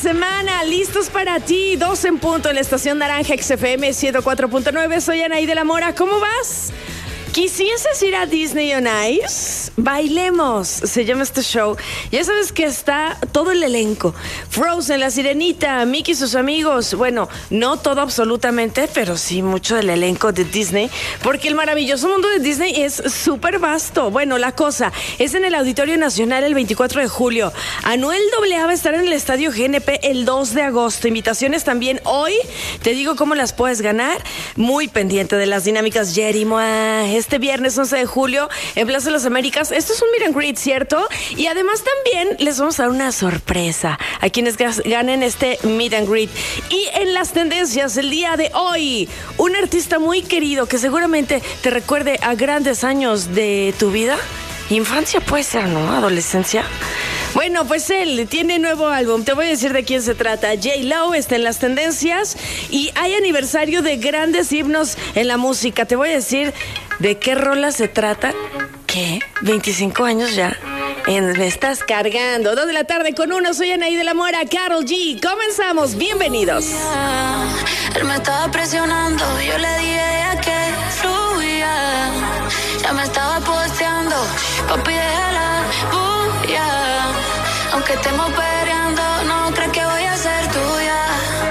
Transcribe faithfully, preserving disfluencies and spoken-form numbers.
semana, listos para ti. Dos en punto en la estación Naranja X F M ciento cuatro punto nueve. Soy Anaí de la Mora. ¿Cómo vas? ¿Quisieses ir a Disney on Ice? Bailemos, se llama este show. Ya sabes que está todo el elenco. Frozen, La Sirenita, Mickey y sus amigos. Bueno, no todo absolutamente, pero sí mucho del elenco de Disney, porque el maravilloso mundo de Disney es súper vasto. Bueno, la cosa es en el Auditorio Nacional el veinticuatro de julio. Anuel doble A va a estar en el Estadio G N P el dos de agosto. Invitaciones también hoy. Te digo cómo las puedes ganar. Muy pendiente de las dinámicas Jerimoa. Este viernes once de julio en Plaza de las Américas. Esto es un meet and greet, ¿cierto? Y además también les vamos a dar una sorpresa a quienes ganen este meet and greet. Y en las tendencias el día de hoy, un artista muy querido que seguramente te recuerde a grandes años de tu vida. Infancia puede ser, ¿no? Adolescencia. Bueno, pues él tiene nuevo álbum. Te voy a decir de quién se trata. J-Lo está en las tendencias y hay aniversario de grandes himnos en la música. Te voy a decir de qué rola se trata. ¿Qué? ¿veinticinco años ya? En, me estás cargando. Dos de la tarde con uno. Soy Anaí de la Mora, Karol G. Comenzamos. Bienvenidos. Él me estaba presionando. Yo le dije que fluya. Ya me estaba posteando. Papi, déjala, bulla. Aunque estemos